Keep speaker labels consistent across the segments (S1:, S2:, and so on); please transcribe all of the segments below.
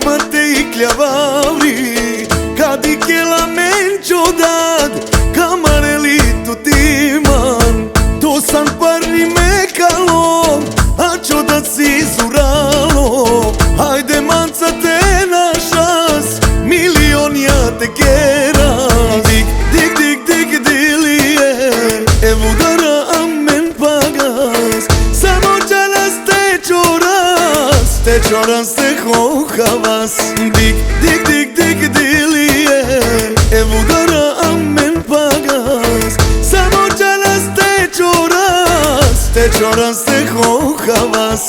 S1: mate i kljavavi, kad i kjela menčo dad, kamareli tu timan, to san parni mekalo, a čo da si zuralo, hajde manca te našas, milion ja te keras, dik, dik, dik, dik, dilije, evo dara amen pagas, samo čalas te čoras te hohavas, dik, dik, dik, dik, dilije, evo dara amen pagas, samo čalas te čoras te hohavas.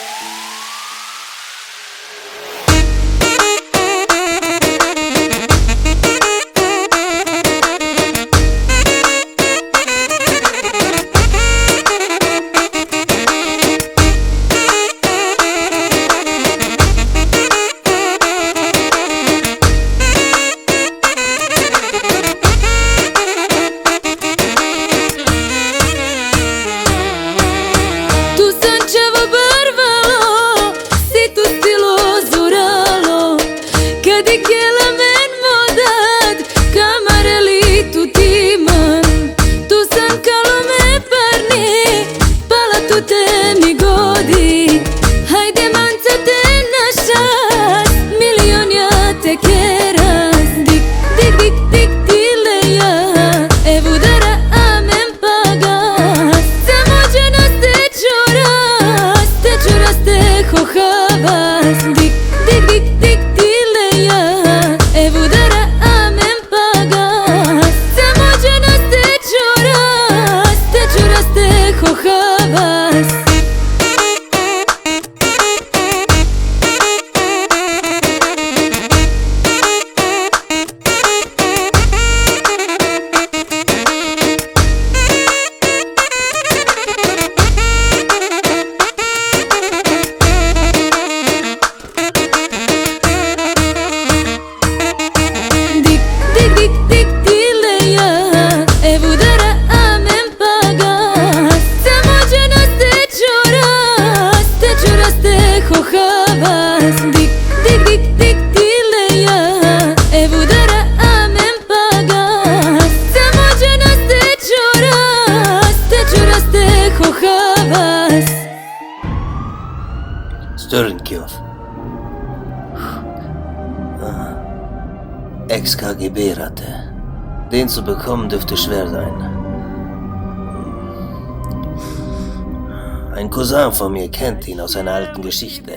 S2: Störnkjov. Ex-KGB-Ratte. Den zu bekommen dürfte schwer sein. Ein Cousin von mir kennt ihn aus einer alten Geschichte.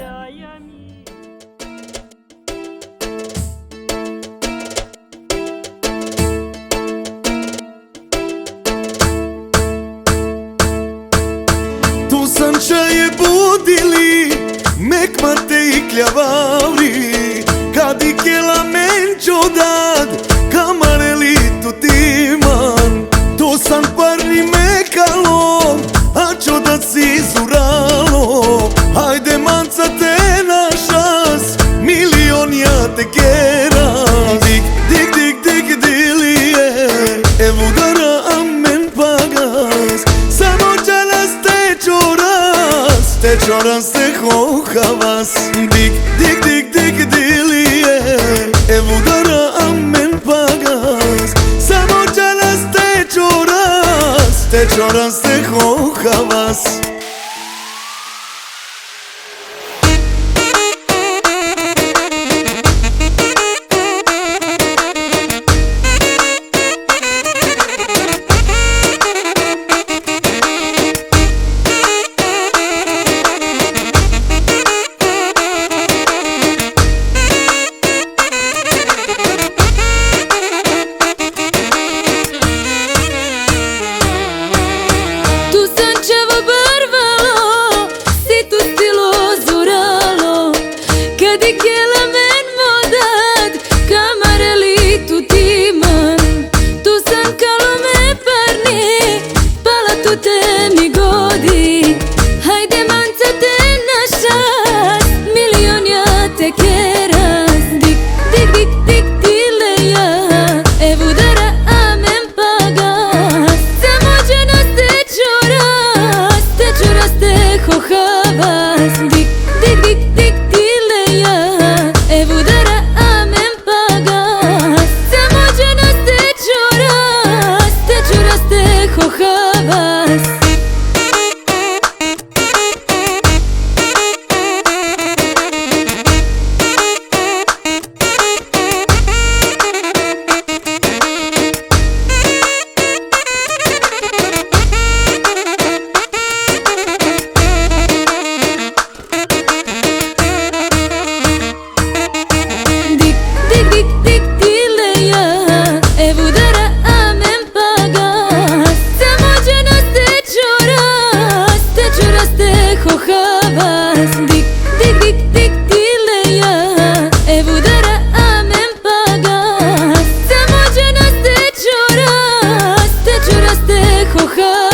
S1: Tu sančaje budili, mek mate i kljavavi, kad i kjela menčo dad, kamareli tu timan, to san parni mekalo, a čo da si zuralo, hajde manca te našas, milion ja te keras, dik, dik, dik, dik, dilije, evo dara amen pagas, samo čalas te čoras te hohavas, dik, dik, dik, dik, dilije, evo dara amen pagas, samo čalas te čoras te hohavas.
S3: Tu sančevo barva e vudara amen pagas. Samo džanas te čuras te hohavas. Dik, dik, dik, dik, tileja, e vudara amen pagas. Samo džanas te čuras te hohavas.